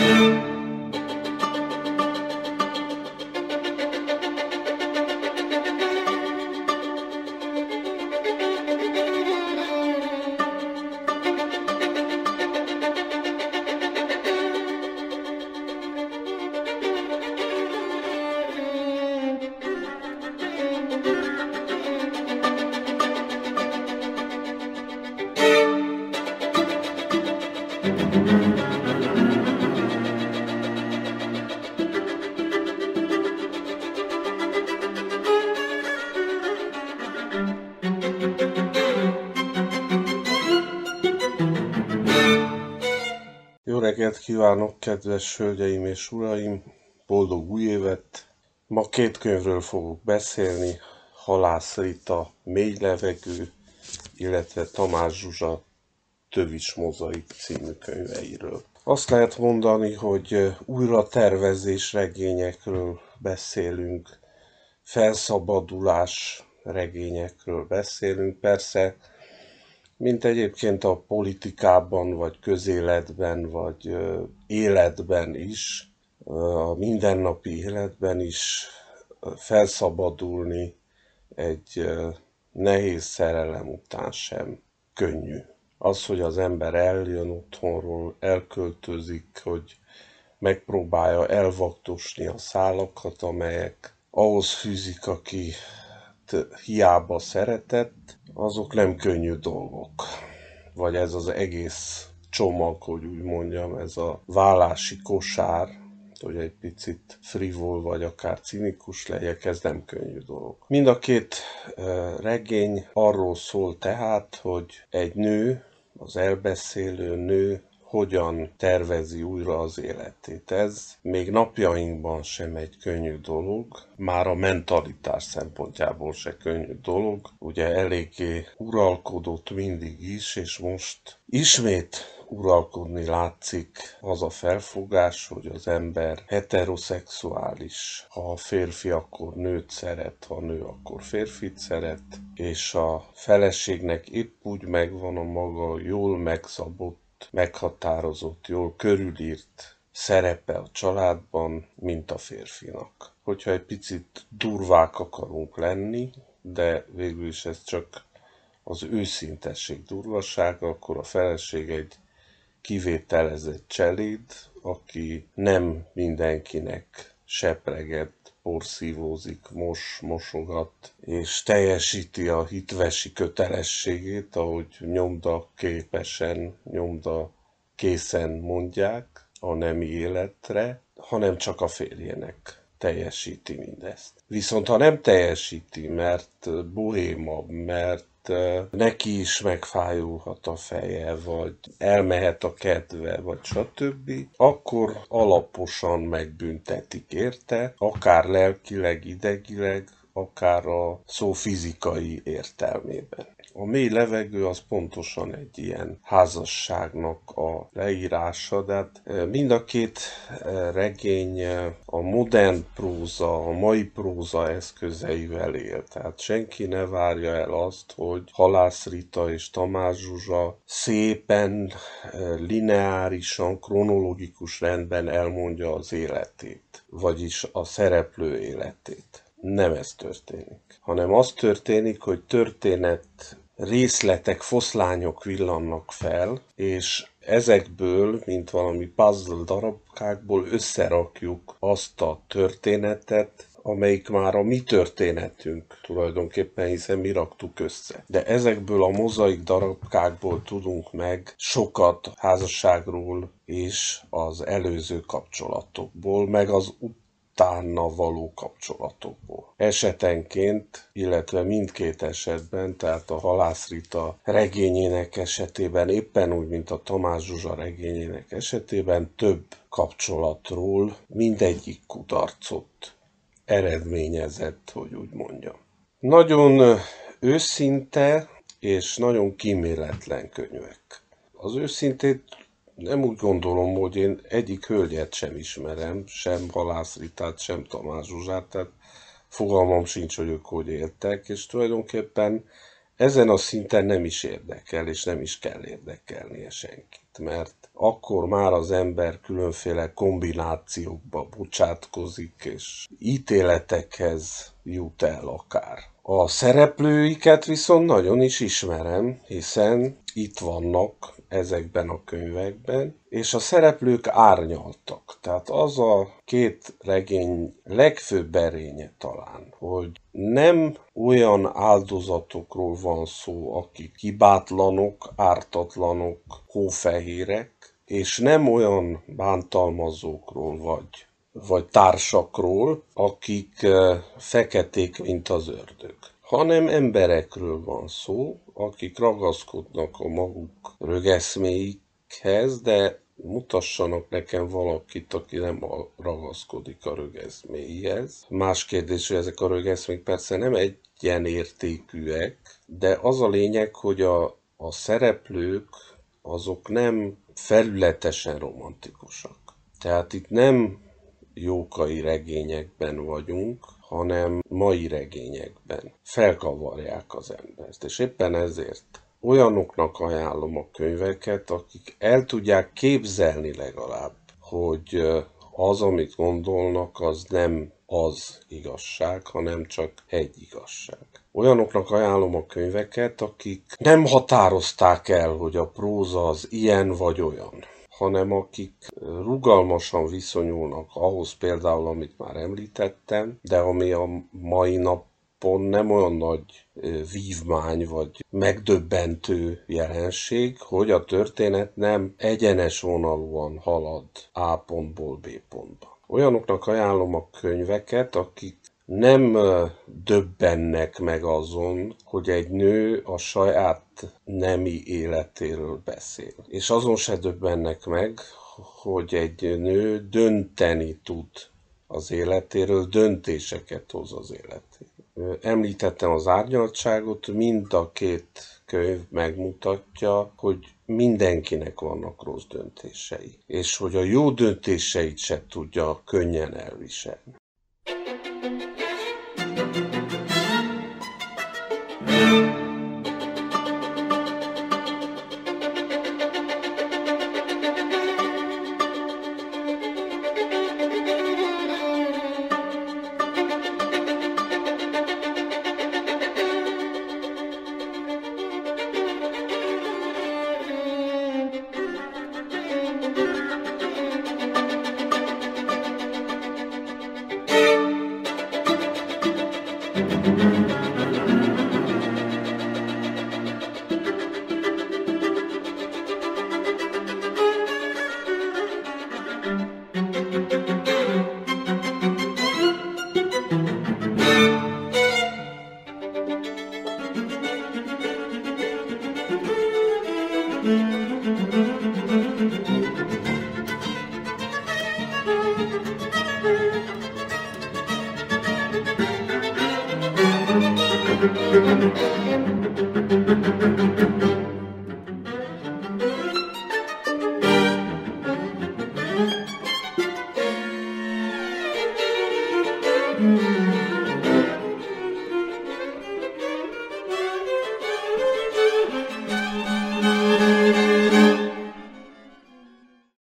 Jó reggelt kívánok, kedves hölgyeim és uraim! Boldog új évet! Ma két könyvről fogok beszélni, Halász Rita Mély levegő, illetve Tamás Zsuzsa Tövis mozaik című könyveiről. Azt lehet mondani, hogy újra tervezés regényekről beszélünk, felszabadulás regényekről beszélünk, persze, mint egyébként a politikában, vagy közéletben, vagy életben is, a mindennapi életben is felszabadulni egy nehéz szerelem után sem könnyű. Az, hogy az ember eljön otthonról, elköltözik, hogy megpróbálja elvaktosni a szálakat, amelyek ahhoz fűzik, aki hiába szeretett, azok nem könnyű dolgok. Vagy ez az egész csomag, hogy úgy mondjam, ez a vállási kosár, hogy egy picit frivol vagy akár cinikus legyek, ez nem könnyű dolog. Mind a két regény arról szól tehát, hogy egy nő, az elbeszélő nő hogyan tervezi újra az életét. Ez még napjainkban sem egy könnyű dolog, már a mentalitás szempontjából se könnyű dolog. Ugye eléggé uralkodott mindig is, és most ismét uralkodni látszik az a felfogás, hogy az ember heteroszexuális. Ha a férfi akkor nőt szeret, ha a nő akkor férfit szeret, és a feleségnek épp úgy megvan a maga jól megszabott, meghatározott, jól körülírt szerepe a családban, mint a férfinak. Hogyha egy picit durvák akarunk lenni, de végül is ez csak az őszintesség durvasága, akkor a feleség egy kivételezett cseléd, aki nem mindenkinek sepreget, porszívózik, mosogat, és teljesíti a hitvesi kötelességét, ahogy nyomda képesen, nyomda készen mondják a nemi életre, hanem csak a férjének teljesíti mindezt. Viszont ha nem teljesíti, mert bohéma, mert neki is megfájulhat a feje, vagy elmehet a kedve, vagy stb., akkor alaposan megbüntetik érte, akár lelkileg, idegileg, akár a szó fizikai értelmében. A mély levegő az pontosan egy ilyen házasságnak a leírása, de hát mind a két regény a modern próza, a mai próza eszközeivel él. Tehát senki ne várja el azt, hogy Halász Rita és Tamás Zsuzsa szépen, lineárisan, kronológikus rendben elmondja az életét, vagyis a szereplő életét. Nem ez történik, hanem az történik, hogy történet részletek, foszlányok villannak fel, és ezekből, mint valami puzzle darabkákból összerakjuk azt a történetet, amelyik már a mi történetünk tulajdonképpen, hiszen mi raktuk össze. De ezekből a mozaik darabkákból tudunk meg sokat házasságról és az előző kapcsolatokból, meg az utána való kapcsolatokból. Esetenként, illetve mindkét esetben, tehát a Halász Rita regényének esetében, éppen úgy, mint a Tamás Zsuzsa regényének esetében több kapcsolatról mindegyik kudarcot eredményezett, hogy úgy mondjam. Nagyon őszinte és nagyon kíméletlen könyvek. Az őszintét nem úgy gondolom, hogy én egyik hölgyet sem ismerem, sem Halász Ritát, sem Tamás Zsuzsát, tehát fogalmam sincs, hogy ők hogy éltek, és tulajdonképpen ezen a szinten nem is érdekel, és nem is kell érdekelnie senkit, mert akkor már az ember különféle kombinációkba bocsátkozik, és ítéletekhez jut el akár. A szereplőiket viszont nagyon is ismerem, hiszen itt vannak ezekben a könyvekben, és a szereplők árnyaltak. Tehát az a két regény legfőbb erénye talán, hogy nem olyan áldozatokról van szó, akik hibátlanok, ártatlanok, hófehérek, és nem olyan bántalmazókról vagy társakról, akik feketék, mint az ördög, hanem emberekről van szó, akik ragaszkodnak a maguk rögeszméikhez, de mutassanak nekem valakit, aki nem ragaszkodik a rögeszméihez. Más kérdés, hogy ezek a rögeszmék persze nem egyenértékűek, de az a lényeg, hogy a szereplők azok nem felületesen romantikusak. Tehát itt nem jókai regényekben vagyunk, hanem mai regényekben. Felkavarják az embert, és éppen ezért olyanoknak ajánlom a könyveket, akik el tudják képzelni legalább, hogy az, amit gondolnak, az nem az igazság, hanem csak egy igazság. Olyanoknak ajánlom a könyveket, akik nem határozták el, hogy a próza az ilyen vagy olyan, hanem akik rugalmasan viszonyulnak ahhoz például, amit már említettem, de ami a mai napon nem olyan nagy vívmány vagy megdöbbentő jelenség, hogy a történet nem egyenes vonalúan halad A pontból B pontba. Olyanoknak ajánlom a könyveket, akik nem döbbennek meg azon, hogy egy nő a saját nemi életéről beszél. És azon se döbbennek meg, hogy egy nő dönteni tud az életéről, döntéseket hoz az életéről. Említettem az árnyaltságot, mind a két könyv megmutatja, hogy mindenkinek vannak rossz döntései, és hogy a jó döntéseit se tudja könnyen elviselni. Mm-hmm.